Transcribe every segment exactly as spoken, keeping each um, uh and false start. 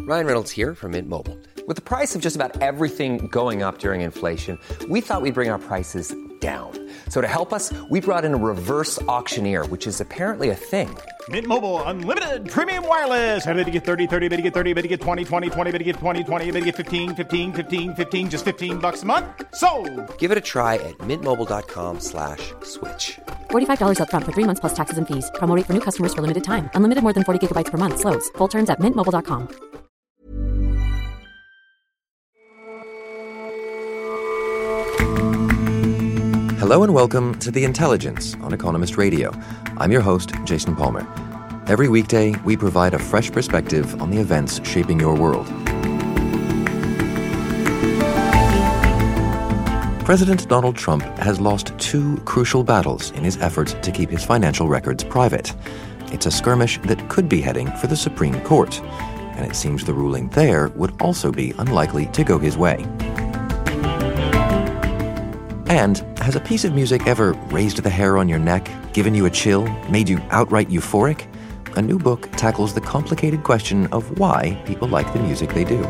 Ryan Reynolds here from Mint Mobile. With the price of just about everything going up during inflation, we thought we'd bring our prices down. So to help us, we brought in a reverse auctioneer, which is apparently a thing. Mint Mobile Unlimited Premium Wireless. How to get thirty, thirty, how to get thirty, how to get twenty, twenty, twenty, how to get twenty, twenty, how to get fifteen, fifteen, fifteen, fifteen, just fifteen bucks a month? Sold! Give it a try at mintmobile.com slash switch. forty-five dollars up front for three months plus taxes and fees. Promo rate for new customers for limited time. Unlimited more than forty gigabytes per month. Slows full terms at mint mobile dot com. Hello and welcome to The Intelligence on Economist Radio. I'm your host, Jason Palmer. Every weekday, we provide a fresh perspective on the events shaping your world. President Donald Trump has lost two crucial battles in his efforts to keep his financial records private. It's a skirmish that could be heading for the Supreme Court, and it seems the ruling there would also be unlikely to go his way. And has a piece of music ever raised the hair on your neck, given you a chill, made you outright euphoric? A new book tackles the complicated question of why people like the music they do.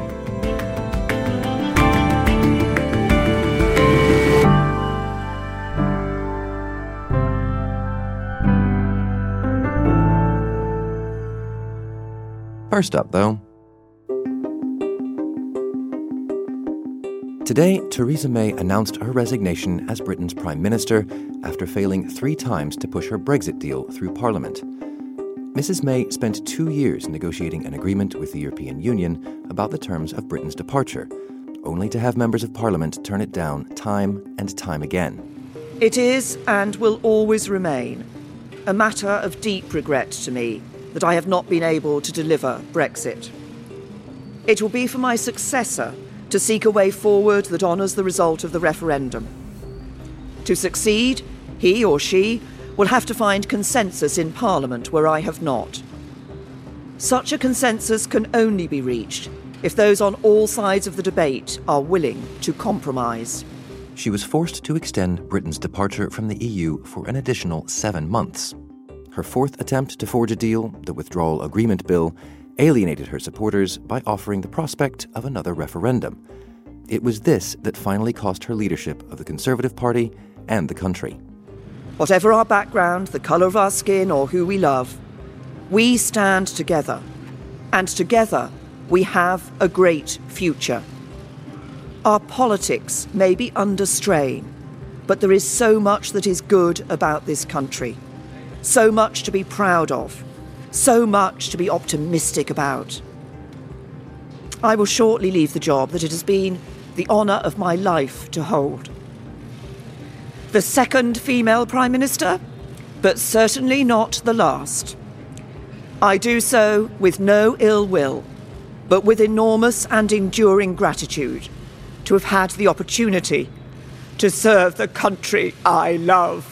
First up, though, today, Theresa May announced her resignation as Britain's Prime Minister after failing three times to push her Brexit deal through Parliament. Missus May spent two years negotiating an agreement with the European Union about the terms of Britain's departure, only to have members of Parliament turn it down time and time again. It is, and will always remain, a matter of deep regret to me that I have not been able to deliver Brexit. It will be for my successor to seek a way forward that honours the result of the referendum. To succeed, he or she will have to find consensus in Parliament where I have not. Such a consensus can only be reached if those on all sides of the debate are willing to compromise. She was forced to extend Britain's departure from the E U for an additional seven months. Her fourth attempt to forge a deal, the Withdrawal Agreement Bill, alienated her supporters by offering the prospect of another referendum. It was this that finally cost her leadership of the Conservative Party and the country. Whatever our background, the colour of our skin, or who we love, we stand together. And together, we have a great future. Our politics may be under strain, but there is so much that is good about this country. So much to be proud of. So much to be optimistic about. I will shortly leave the job that it has been the honour of my life to hold. The second female Prime Minister, but certainly not the last. I do so with no ill will, but with enormous and enduring gratitude to have had the opportunity to serve the country I love.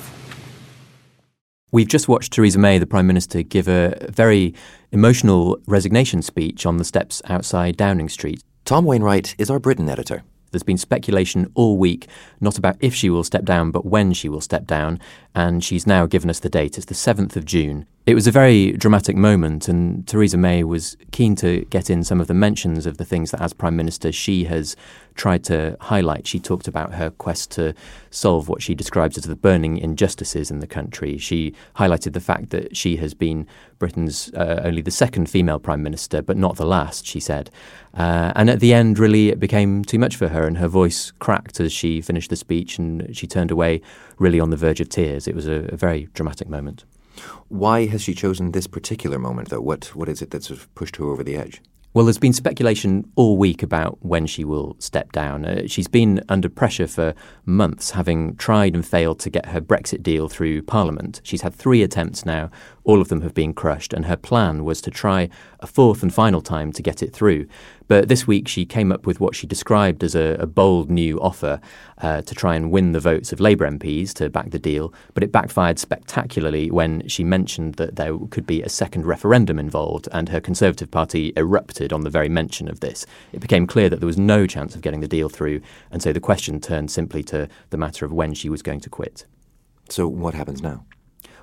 We've just watched Theresa May, the Prime Minister, give a very emotional resignation speech on the steps outside Downing Street. Tom Wainwright is our Britain editor. There's been speculation all week, not about if she will step down, but when she will step down, and she's now given us the date. It's the seventh of June. It was a very dramatic moment, and Theresa May was keen to get in some of the mentions of the things that, as Prime Minister, she has tried to highlight. She talked about her quest to solve what she describes as the burning injustices in the country. She highlighted the fact that she has been Britain's uh, only the second female Prime Minister, but not the last, she said. Uh, and at the end, really, it became too much for her, and her voice cracked as she finished the speech, and she turned away, really on the verge of tears. It was a, a very dramatic moment. Why has she chosen this particular moment, though? What What is it that sort of pushed her over the edge? Well, there's been speculation all week about when she will step down. Uh, she's been under pressure for months, having tried and failed to get her Brexit deal through Parliament. She's had three attempts now. All of them have been crushed, and her plan was to try a fourth and final time to get it through. But this week she came up with what she described as a, a bold new offer uh, to try and win the votes of Labour M Ps to back the deal, but it backfired spectacularly when she mentioned that there could be a second referendum involved, and her Conservative Party erupted on the very mention of this. It became clear that there was no chance of getting the deal through, and so the question turned simply to the matter of when she was going to quit. So what happens now?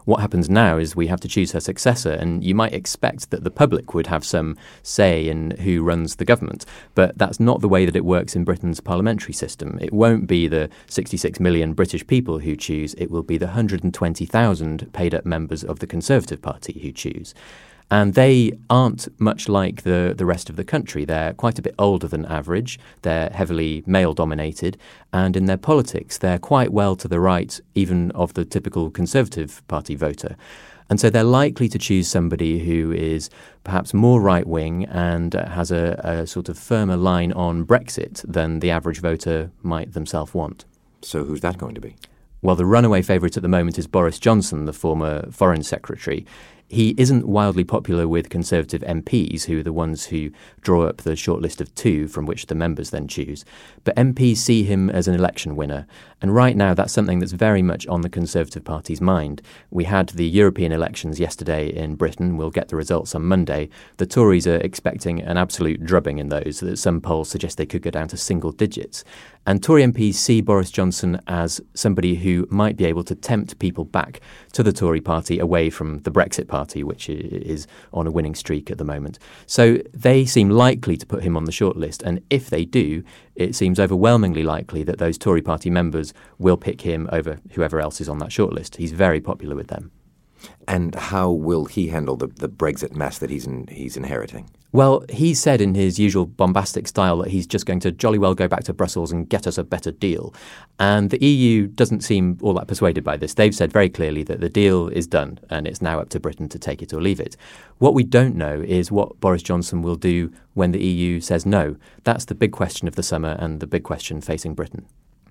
What happens now is we have to choose her successor, and you might expect that the public would have some say in who runs the government. But that's not the way that it works in Britain's parliamentary system. It won't be the sixty-six million British people who choose. It will be the one hundred twenty thousand paid-up members of the Conservative Party who choose. And they aren't much like the, the rest of the country. They're quite a bit older than average. They're heavily male-dominated. And in their politics, they're quite well to the right, even of the typical Conservative Party voter. And so they're likely to choose somebody who is perhaps more right-wing and has a, a sort of firmer line on Brexit than the average voter might themselves want. So who's that going to be? Well, the runaway favourite at the moment is Boris Johnson, the former Foreign Secretary. He isn't wildly popular with Conservative M Ps, who are the ones who draw up the shortlist of two from which the members then choose. But M Ps see him as an election winner. And right now, that's something that's very much on the Conservative Party's mind. We had the European elections yesterday in Britain. We'll get the results on Monday. The Tories are expecting an absolute drubbing in those. Some polls suggest they could go down to single digits. And Tory M Ps see Boris Johnson as somebody who might be able to tempt people back to the Tory party away from the Brexit party, which is on a winning streak at the moment. So they seem likely to put him on the shortlist. And if they do, it seems overwhelmingly likely that those Tory party members will pick him over whoever else is on that shortlist. He's very popular with them. And how will he handle the, the Brexit mess that he's in, he's inheriting? Well, he said in his usual bombastic style that he's just going to jolly well go back to Brussels and get us a better deal. And the E U doesn't seem all that persuaded by this. They've said very clearly that the deal is done and it's now up to Britain to take it or leave it. What we don't know is what Boris Johnson will do when the E U says no. That's the big question of the summer and the big question facing Britain.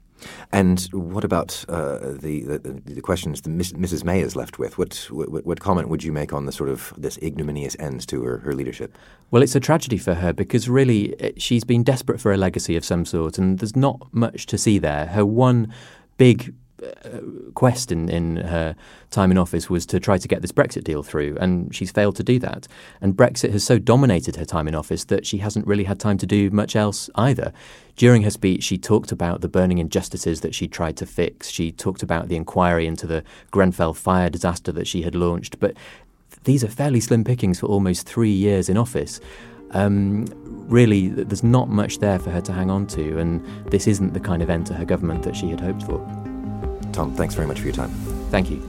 And what about uh, the, the the questions that Missus May is left with? What, what what comment would you make on the sort of this ignominious end to her, her leadership? Well, it's a tragedy for her because really she's been desperate for a legacy of some sort, and there's not much to see there. Her one big Uh, quest in, in her time in office was to try to get this Brexit deal through, and she's failed to do that. And Brexit has so dominated her time in office that she hasn't really had time to do much else either. During her speech, she talked about the burning injustices that she tried to fix. She talked about the inquiry into the Grenfell fire disaster that she had launched. But these are fairly slim pickings for almost three years in office. Um, really, there's not much there for her to hang on to, and this isn't the kind of end to her government that she had hoped for. Tom, thanks very much for your time. Thank you.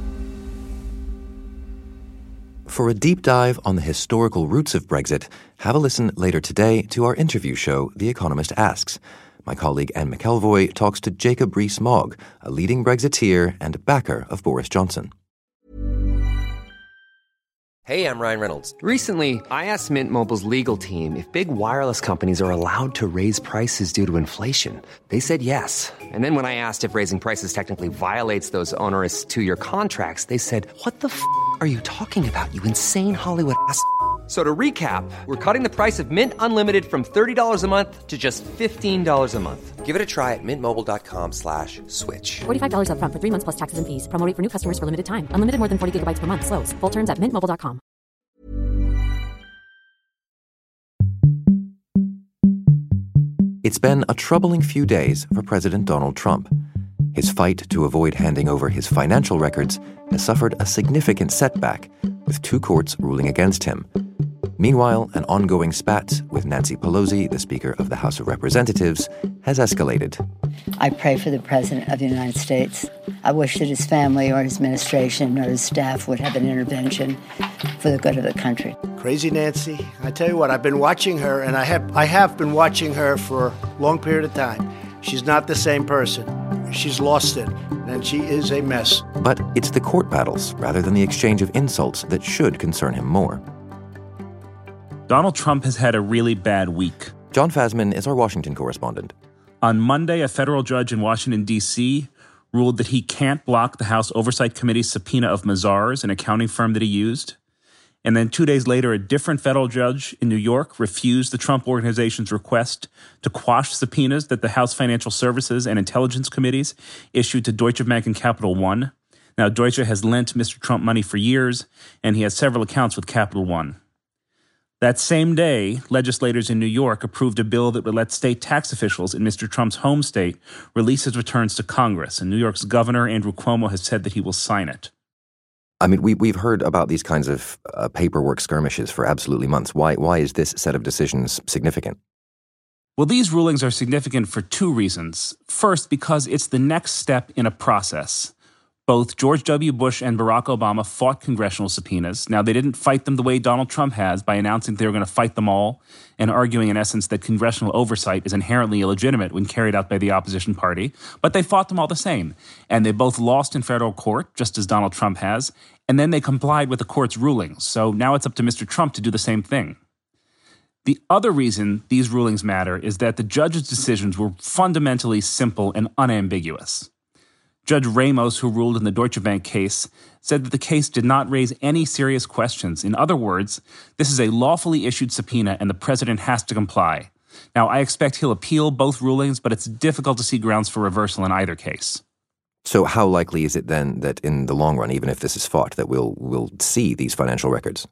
For a deep dive on the historical roots of Brexit, have a listen later today to our interview show, The Economist Asks. My colleague Anne McElvoy talks to Jacob Rees-Mogg, a leading Brexiteer and backer of Boris Johnson. Hey, I'm Ryan Reynolds. Recently, I asked Mint Mobile's legal team if big wireless companies are allowed to raise prices due to inflation. They said yes. And then when I asked if raising prices technically violates those onerous two-year contracts, they said, what the f*** are you talking about, you insane Hollywood ass f- So to recap, we're cutting the price of Mint Unlimited from thirty dollars a month to just fifteen dollars a month. Give it a try at mintmobile.com slash switch. forty-five dollars up front for three months plus taxes and fees. Promo rate for new customers for limited time. Unlimited more than forty gigabytes per month. Slows full terms at mint mobile dot com. It's been a troubling few days for President Donald Trump. His fight to avoid handing over his financial records has suffered a significant setback, with two courts ruling against him. Meanwhile, an ongoing spat with Nancy Pelosi, the Speaker of the House of Representatives, has escalated. I pray for the President of the United States. I wish that his family or his administration or his staff would have an intervention for the good of the country. Crazy Nancy. I tell you what, I've been watching her, and I have I have been watching her for a long period of time. She's not the same person. She's lost it, and she is a mess. But it's the court battles, rather than the exchange of insults, that should concern him more. Donald Trump has had a really bad week. John Fasman is our Washington correspondent. On Monday, a federal judge in Washington, D C ruled that he can't block the House Oversight Committee's subpoena of Mazars, an accounting firm that he used. And then two days later, a different federal judge in New York refused the Trump Organization's request to quash subpoenas that the House Financial Services and Intelligence Committees issued to Deutsche Bank and Capital One. Now, Deutsche has lent Mister Trump money for years, and he has several accounts with Capital One. That same day, legislators in New York approved a bill that would let state tax officials in Mister Trump's home state release his returns to Congress, and New York's Governor Andrew Cuomo has said that he will sign it. I mean, we, we've heard about these kinds of uh, paperwork skirmishes for absolutely months. Why, why is this set of decisions significant? Well, these rulings are significant for two reasons. First, because it's the next step in a process. Both George W. Bush and Barack Obama fought congressional subpoenas. Now, they didn't fight them the way Donald Trump has by announcing they were going to fight them all and arguing, in essence, that congressional oversight is inherently illegitimate when carried out by the opposition party. But they fought them all the same. And they both lost in federal court, just as Donald Trump has. And then they complied with the court's rulings. So now it's up to Mister Trump to do the same thing. The other reason these rulings matter is that the judge's decisions were fundamentally simple and unambiguous. Judge Ramos, who ruled in the Deutsche Bank case, said that the case did not raise any serious questions. In other words, this is a lawfully issued subpoena and the president has to comply. Now, I expect he'll appeal both rulings, but it's difficult to see grounds for reversal in either case. So how likely is it then that in the long run, even if this is fought, that we'll, we'll see these financial records?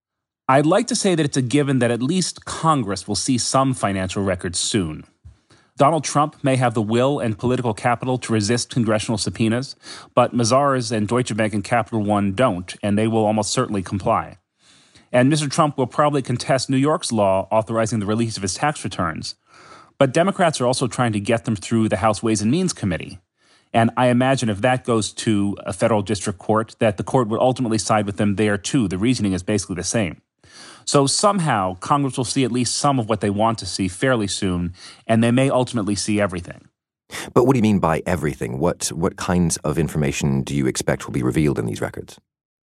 I'd like to say that it's a given that at least Congress will see some financial records soon. Donald Trump may have the will and political capital to resist congressional subpoenas, but Mazars and Deutsche Bank and Capital One don't, and they will almost certainly comply. And Mister Trump will probably contest New York's law authorizing the release of his tax returns. But Democrats are also trying to get them through the House Ways and Means Committee. And I imagine if that goes to a federal district court, that the court would ultimately side with them there too. The reasoning is basically the same. So somehow, Congress will see at least some of what they want to see fairly soon, and they may ultimately see everything. But what do you mean by everything? What what kinds of information do you expect will be revealed in these records?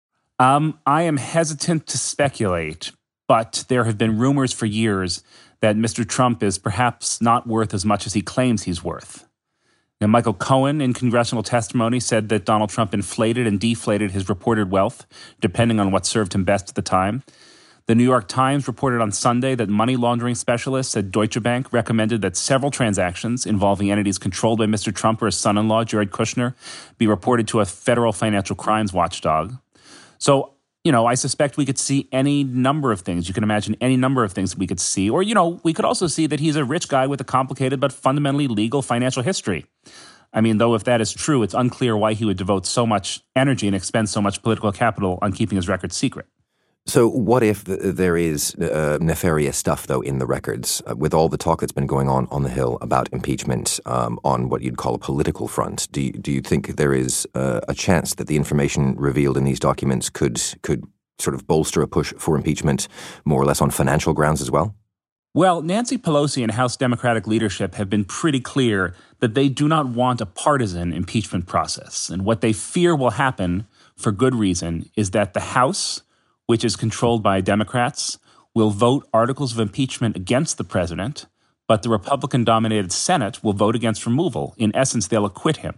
Um, I am hesitant to speculate, but there have been rumors for years that Mister Trump is perhaps not worth as much as he claims he's worth. Now, Michael Cohen, in congressional testimony, said that Donald Trump inflated and deflated his reported wealth, depending on what served him best at the time. The New York Times reported on Sunday that money laundering specialists at Deutsche Bank recommended that several transactions involving entities controlled by Mister Trump or his son-in-law, Jared Kushner, be reported to a federal financial crimes watchdog. So, you know, I suspect we could see any number of things. You can imagine any number of things that we could see. Or, you know, we could also see that he's a rich guy with a complicated but fundamentally legal financial history. I mean, though, if that is true, it's unclear why he would devote so much energy and expend so much political capital on keeping his records secret. So what if there is uh, nefarious stuff, though, in the records, uh, with all the talk that's been going on on the Hill about impeachment um, on what you'd call a political front? Do you, do you think there is uh, a chance that the information revealed in these documents could could sort of bolster a push for impeachment more or less on financial grounds as well? Well, Nancy Pelosi and House Democratic leadership have been pretty clear that they do not want a partisan impeachment process. And what they fear will happen, for good reason, is that the House, which is controlled by Democrats, will vote articles of impeachment against the president, but the Republican-dominated Senate will vote against removal. In essence, they'll acquit him.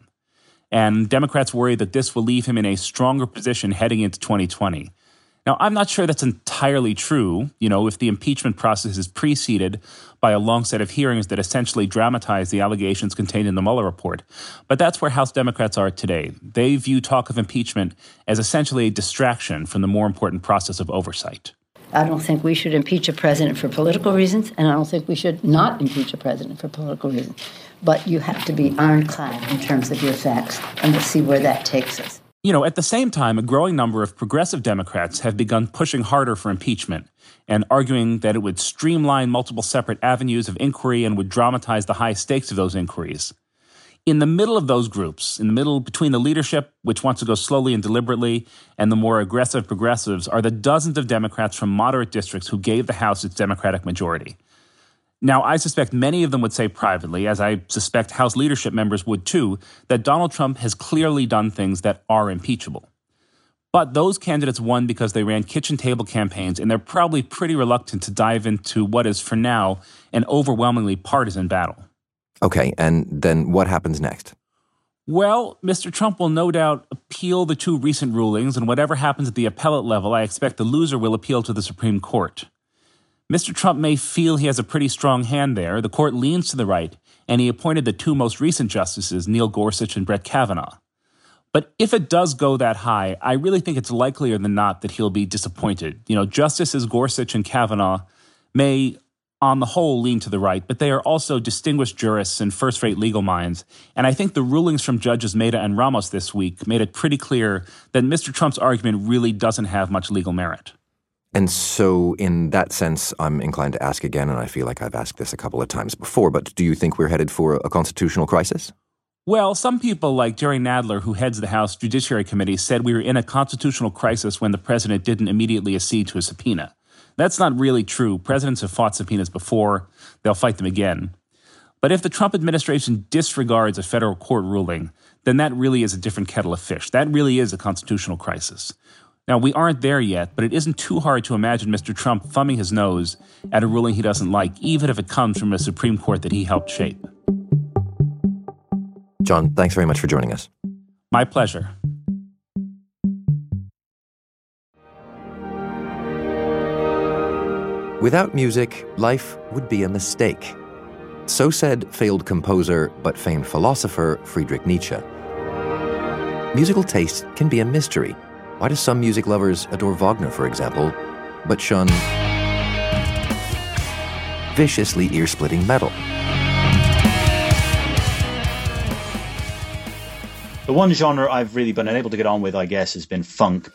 And Democrats worry that this will leave him in a stronger position heading into twenty twenty. Now, I'm not sure that's entirely true. You know, if the impeachment process is preceded by a long set of hearings that essentially dramatize the allegations contained in the Mueller report. But that's where House Democrats are today. They view talk of impeachment as essentially a distraction from the more important process of oversight. I don't think we should impeach a president for political reasons, and I don't think we should not impeach a president for political reasons. But you have to be ironclad in terms of your facts, and we'll see where that takes us. You know, at the same time, a growing number of progressive Democrats have begun pushing harder for impeachment and arguing that it would streamline multiple separate avenues of inquiry and would dramatize the high stakes of those inquiries. In the middle of those groups, in the middle between the leadership, which wants to go slowly and deliberately, and the more aggressive progressives, are the dozens of Democrats from moderate districts who gave the House its Democratic majority. Now, I suspect many of them would say privately, as I suspect House leadership members would too, that Donald Trump has clearly done things that are impeachable. But those candidates won because they ran kitchen table campaigns, and they're probably pretty reluctant to dive into what is, for now, an overwhelmingly partisan battle. Okay, and then what happens next? Well, Mister Trump will no doubt appeal the two recent rulings, and whatever happens at the appellate level, I expect the loser will appeal to the Supreme Court. Mister Trump may feel he has a pretty strong hand there. The court leans to the right, and he appointed the two most recent justices, Neil Gorsuch and Brett Kavanaugh. But if it does go that high, I really think it's likelier than not that he'll be disappointed. You know, Justices Gorsuch and Kavanaugh may on the whole, lean to the right, but they are also distinguished jurists and first-rate legal minds. And I think the rulings from Judges Mehta and Ramos this week made it pretty clear that Mister Trump's argument really doesn't have much legal merit. And so in that sense, I'm inclined to ask again, and I feel like I've asked this a couple of times before, but do you think we're headed for a constitutional crisis? Well, some people like Jerry Nadler, who heads the House Judiciary Committee, said we were in a constitutional crisis when the president didn't immediately accede to a subpoena. That's not really true. Presidents have fought subpoenas before. They'll fight them again. But if the Trump administration disregards a federal court ruling, then that really is a different kettle of fish. That really is a constitutional crisis. Now, we aren't there yet, but it isn't too hard to imagine Mister Trump thumbing his nose at a ruling he doesn't like, even if it comes from a Supreme Court that he helped shape. John, thanks very much for joining us. My pleasure. Without music, life would be a mistake. So said failed composer but famed philosopher Friedrich Nietzsche. Musical taste can be a mystery. Why do some music lovers adore Wagner, for example, but shun viciously ear-splitting metal? The one genre I've really been unable to get on with, I guess, has been funk.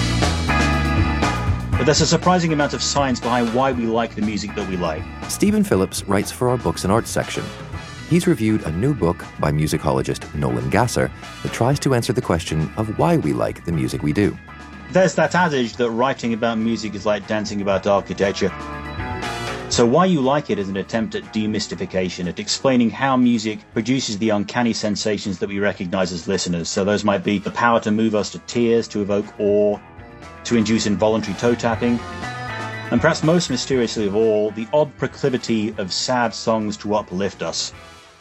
But there's a surprising amount of science behind why we like the music that we like. Stephen Phillips writes for our Books and Arts section. He's reviewed a new book by musicologist Nolan Gasser that tries to answer the question of why we like the music we do. There's that adage that writing about music is like dancing about architecture. So Why You Like It is an attempt at demystification, at explaining how music produces the uncanny sensations that we recognize as listeners. So those might be the power to move us to tears, to evoke awe, to induce involuntary toe-tapping, and perhaps most mysteriously of all, the odd proclivity of sad songs to uplift us.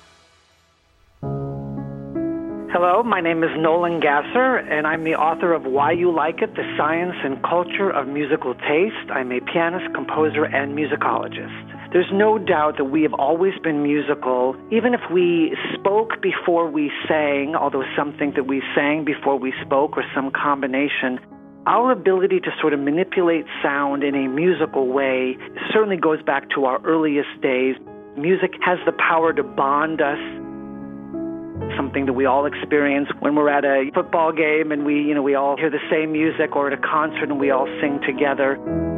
Hello, my name is Nolan Gasser, and I'm the author of Why You Like It, The Science and Culture of Musical Taste. I'm a pianist, composer, and musicologist. There's no doubt that we have always been musical, even if we spoke before we sang, although some think that we sang before we spoke or some combination. Our ability to sort of manipulate sound in a musical way certainly goes back to our earliest days. Music has the power to bond us. Something that we all experience when we're at a football game and we, you know, we all hear the same music, or at a concert and we all sing together.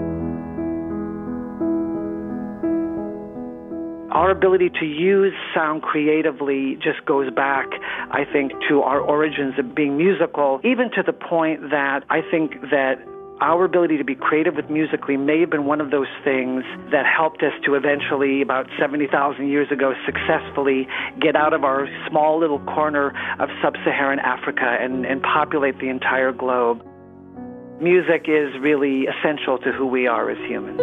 Our ability to use sound creatively just goes back, I think, to our origins of being musical, even to the point that I think that our ability to be creative with musically may have been one of those things that helped us to eventually, about seventy thousand years ago, successfully get out of our small little corner of sub-Saharan Africa and, and populate the entire globe. Music is really essential to who we are as humans.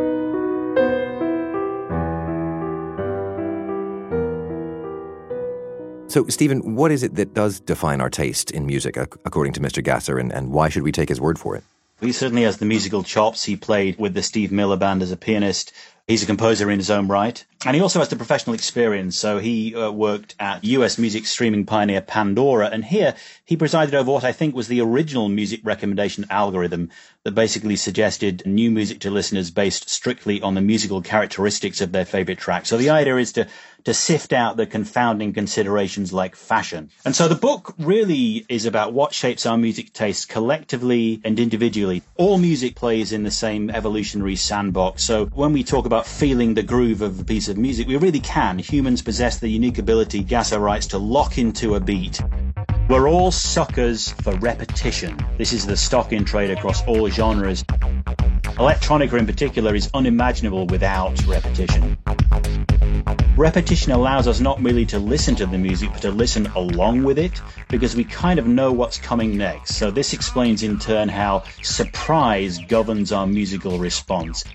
So, Stephen, what is it that does define our taste in music, according to Mister Gasser, and, and why should we take his word for it? He certainly has the musical chops. He played with the Steve Miller Band as a pianist. He's a composer in his own right. And he also has the professional experience. So he uh, worked at U S music streaming pioneer Pandora. And here he presided over what I think was the original music recommendation algorithm that basically suggested new music to listeners based strictly on the musical characteristics of their favorite track. So the idea is to to sift out the confounding considerations like fashion. And so the book really is about what shapes our music tastes collectively and individually. All music plays in the same evolutionary sandbox. So when we talk about feeling the groove of a piece of music, we really can. Humans possess the unique ability, Gasser writes, to lock into a beat. We're all suckers for repetition. This is the stock in trade across all genres. Electronica in particular is unimaginable without repetition. Repetition allows us not merely to listen to the music, but to listen along with it, because we kind of know what's coming next. So this explains in turn how surprise governs our musical response.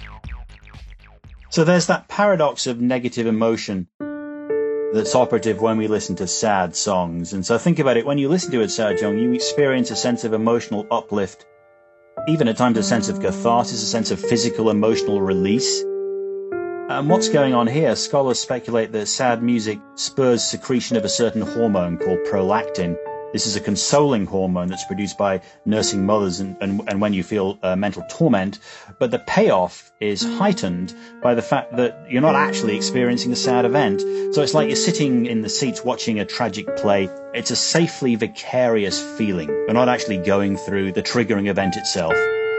So there's that paradox of negative emotion that's operative when we listen to sad songs. And so think about it, when you listen to a sad song, you experience a sense of emotional uplift, even at times a sense of catharsis, a sense of physical emotional release. And what's going on here? Scholars speculate that sad music spurs secretion of a certain hormone called prolactin. This This is a consoling hormone that's produced by nursing mothers and, and, and when you feel uh, mental torment. But the payoff is heightened by the fact that you're not actually experiencing a sad event. So it's like you're sitting in the seats watching a tragic play. It's a safely vicarious feeling. You're not actually going through the triggering event itself.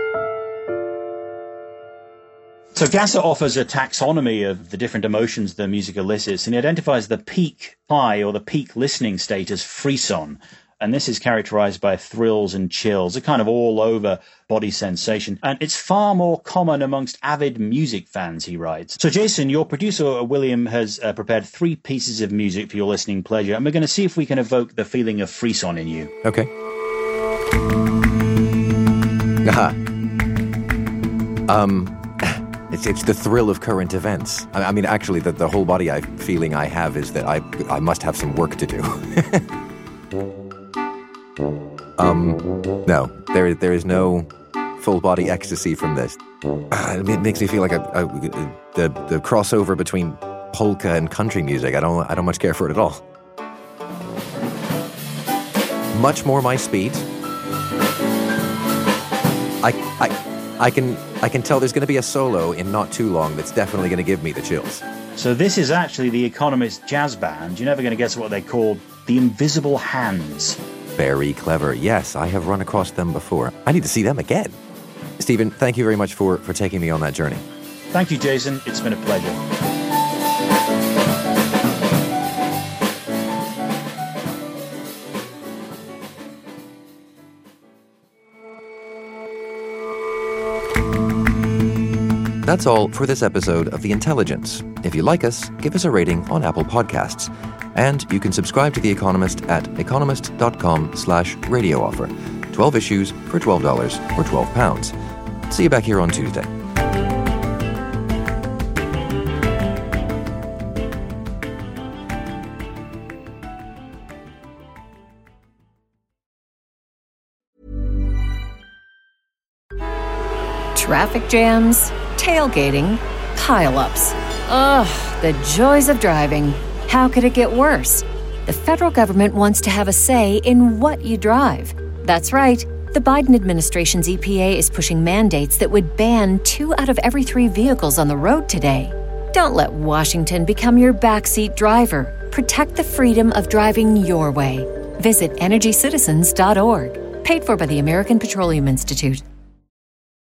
So Gasser offers a taxonomy of the different emotions the music elicits, and he identifies the peak high or the peak listening state as frisson. And this is characterized by thrills and chills, a kind of all-over body sensation. And it's far more common amongst avid music fans, he writes. So Jason, your producer, William, has uh, prepared three pieces of music for your listening pleasure, and we're going to see if we can evoke the feeling of frisson in you. Okay. Aha. Um... It's it's the thrill of current events. I, I mean, actually, the, the whole body I, feeling I have is that I I must have some work to do. um, no, there there is no full body ecstasy from this. Uh, it makes me feel like a, a, a, the the crossover between polka and country music. I don't I don't much care for it at all. Much more my speed. I I. I can I can tell there's going to be a solo in not too long that's definitely going to give me the chills. So this is actually the Economist jazz band. You're never going to guess what they called the Invisible Hands. Very clever. Yes, I have run across them before. I need to see them again. Stephen, thank you very much for, for taking me on that journey. Thank you, Jason. It's been a pleasure. That's all for this episode of The Intelligence. If you like us, give us a rating on Apple Podcasts. And you can subscribe to The Economist at economist.com slash radio offer. twelve issues for twelve dollars or twelve pounds. See you back here on Tuesday. Traffic jams, tailgating, pile-ups. Ugh, the joys of driving. How could it get worse? The federal government wants to have a say in what you drive. That's right. The Biden administration's E P A is pushing mandates that would ban two out of every three vehicles on the road today. Don't let Washington become your backseat driver. Protect the freedom of driving your way. Visit energy citizens dot org. Paid for by the American Petroleum Institute.